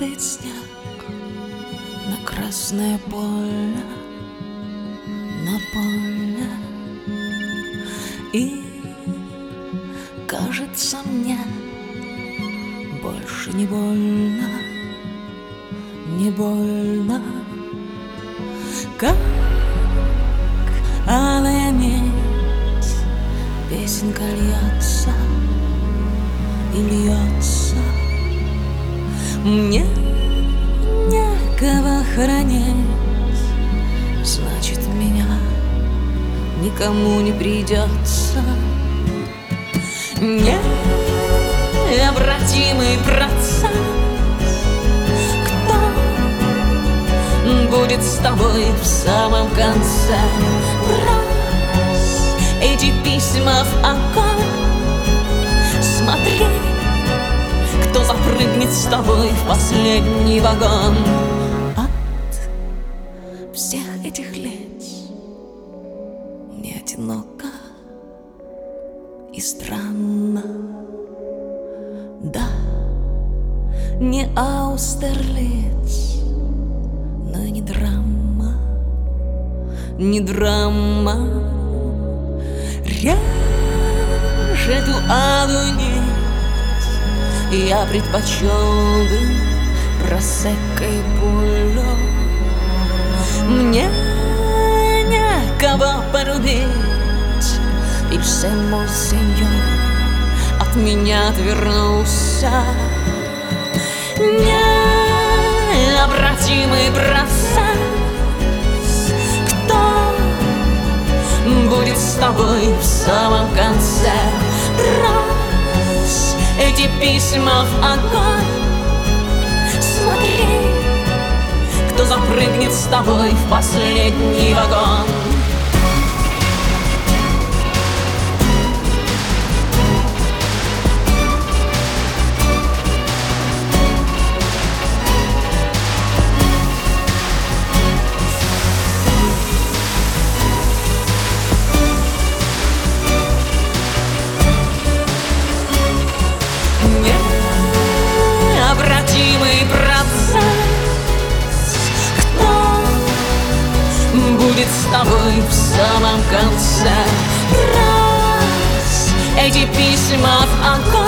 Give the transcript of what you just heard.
Падает снег на красное поле, на поле. И кажется мне больше не больно, не больно. Как алая нить песенка льется и льется. Мне некого хоронить, значит, меня никому не придется. Необратимый процесс. Кто будет с тобой в самом конце? Брось эти письма в огонь. Смотри, кто запрыгнет с тобой в последний вагон. От всех этих лиц мне одиноко и странно. Да, не Аустерлиц, но и не драма, не драма. Режь эту алую нить, я предпочел бы просекко и пулю. Мне некого порубить, и всему сеньор от меня отвернулся. Необратимый процесс. Кто будет с тобой в самом конце? Брось эти письма в огонь. Смотри, кто запрыгнет с тобой в последний вагон. Необратимый процесс. Кто будет с тобой в самом конце? Брось эти письма в огонь.